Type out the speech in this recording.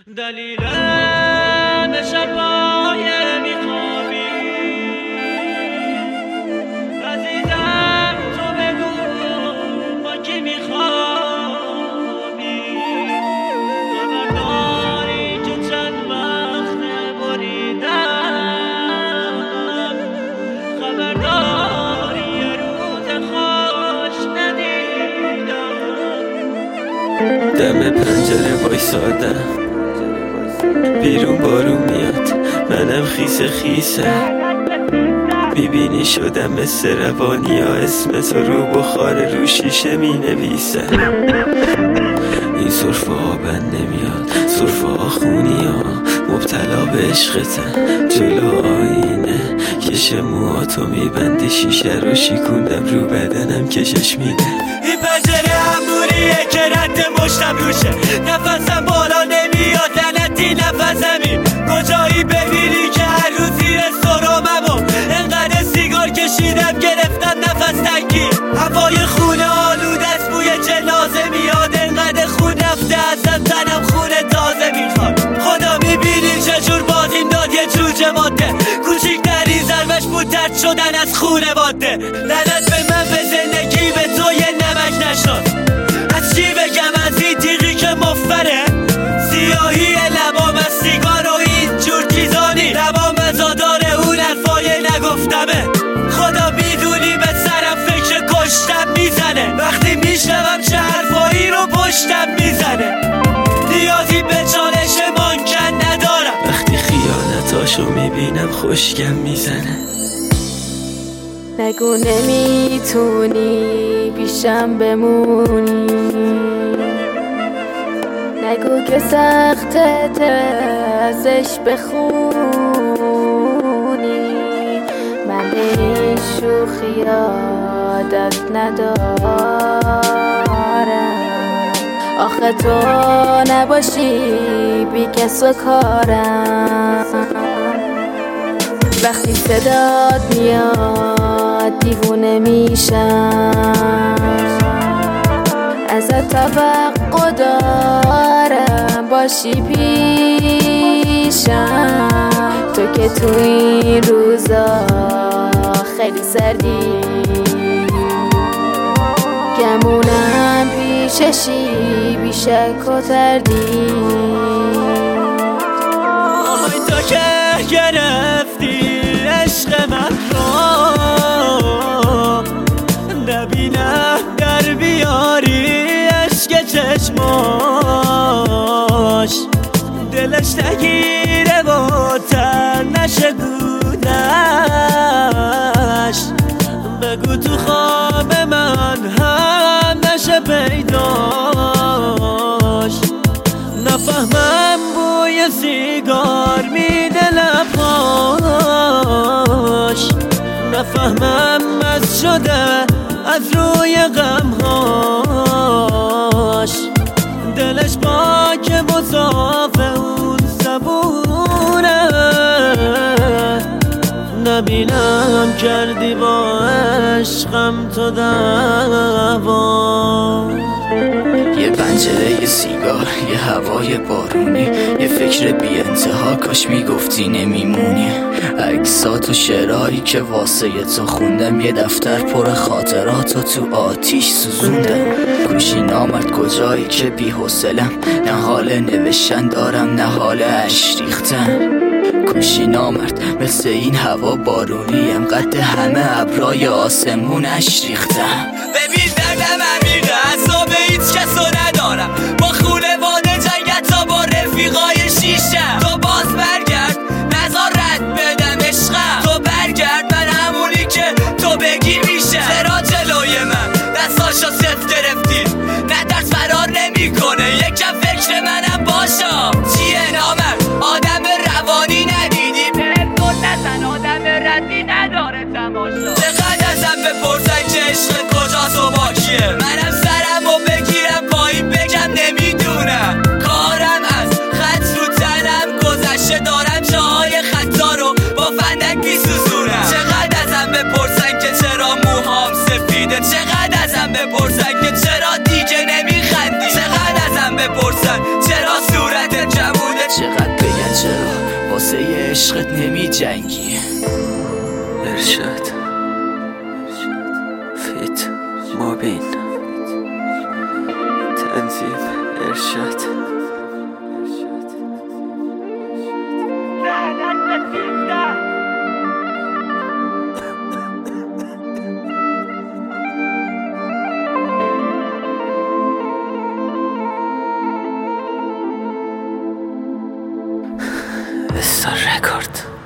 دلیلم شبای میخوابی عزیزم، تو بگو با کی میخوابی؟ خبرداری که چند وقت بریدم، خبرداری یه روز خوش ندیدم. دم پنجره وایسادم، بیرون بارون میاد، منم خیسه خیسه. میبینی شدم مثل روانی ها، اسم تو رو بخار رو شیشه می نویسه. این صرفه ها بند نمیاد، صرفه ها خونی ها، مبتلا به عشقتن. جلو آینه کش موهاتو میبندی، شیشه رو شیکوندم رو بدنم کشش میده. این پنجره همونیه که رد مشتم روشه، نفسم بالا نمیاد، لعنتی نفسمی. کجایی ببینی که هر روز زیر سرممو انقدر سیگار کشیدم گرفتم نفس تنگی. هوای خونه آلوده است، بوی جنازه میاد، انقدر خون رفته ازم تنم خون تازه میخواد. خدا میبینی چجور بازیم داد یه جوجه ماده، کوچیکترین ضربش بود درد شدن از خونواده. لعنت به من، به زندگی، به تو یه نمک نشد. از چی بگم از این تیغی که مفره، سیاهی لبام از سیگار و این جور چیزانی، لبام ازادار اون حرفای نگفتمه. خدا میدونی به سرم فکر کشتم میزنه، وقتی میشنوم چه حرفایی رو پشتم میزنه. نیازی به چالش ممکن ندارم، وقتی خیانتاشو میبینم خوشگم میزنه. نگو نمیتونی پیشم بمونی، نگو که سختت ازش بخونی. من به این شوخی عادت ندارم، آخه تو نباشی بی کس و کارم. وقتی صدات میاد دیوونه میشم، ازت توقع دارم باشی پیشم. تو که تو این روزا خیلی سردی، گمونم پیششی بیشک و تردید. آهای تو که گرفتی عشق من رو، نبینم در بیاری عشق چشماش. دلش نگیره و تن نشه گونش، بگو تو خواب من هم نشه پیداش. نفهمم بوی سیگار میده لباش، نفهمم مست شده از روی غمهاش. دلش پاک مصاف اون زبونه، نبینم کردی با عشقم تو دعوا. یه پنجره، یه سیگار، یه هوای بارونی، یه فکر بی انتها، کاش میگفتی نمیمونی. عکسات و شعرهایی که واسه تو خوندم، یه دفتر پر خاطراتو تو آتیش سوزوندم. گوشی نامرد کجایی که بی حوصلم، نه حال نوشتن دارم نه حال اشک ریختن. گوشی نامرد مثل این هوا بارونیم، قد همه ابرای آسمونش ریختم. ببین دردم عمیقه، عذاب هیچ کسو ندارم، با خونواده جنگت تا با رفیقای شیشم. تو باز برگرد نزار رد بدم عشقم، تو برگرد من همونی که تو بگی میشه. چرا جلوی من دستاشو صفت گرفتی؟ نه دست فرار نمی کنه، یکم فکر منم باشم. چیه نامرد آدم روانی ندیدی؟ پرتون نزن آدم ردی نداره تماشا. چقدر ازم بپرسن که عشق کجاست و با کیه، منم سرم و بگیرم پایین بگم نمیدونم. کارم از خط رو تنم گذشته، دارم جاهای خطا رو با فندک میسوزونم. چقدر ازم بپرسن که چرا موهام سفیده، چقدر ازم بپرسن که چرا دیگه نمیخندی، چقدر ازم بپرسن چرا صورت جموده، واسه عشقت نمی جنگی. ارشاد فیت مابین تنظیم ارشاد. Star Record.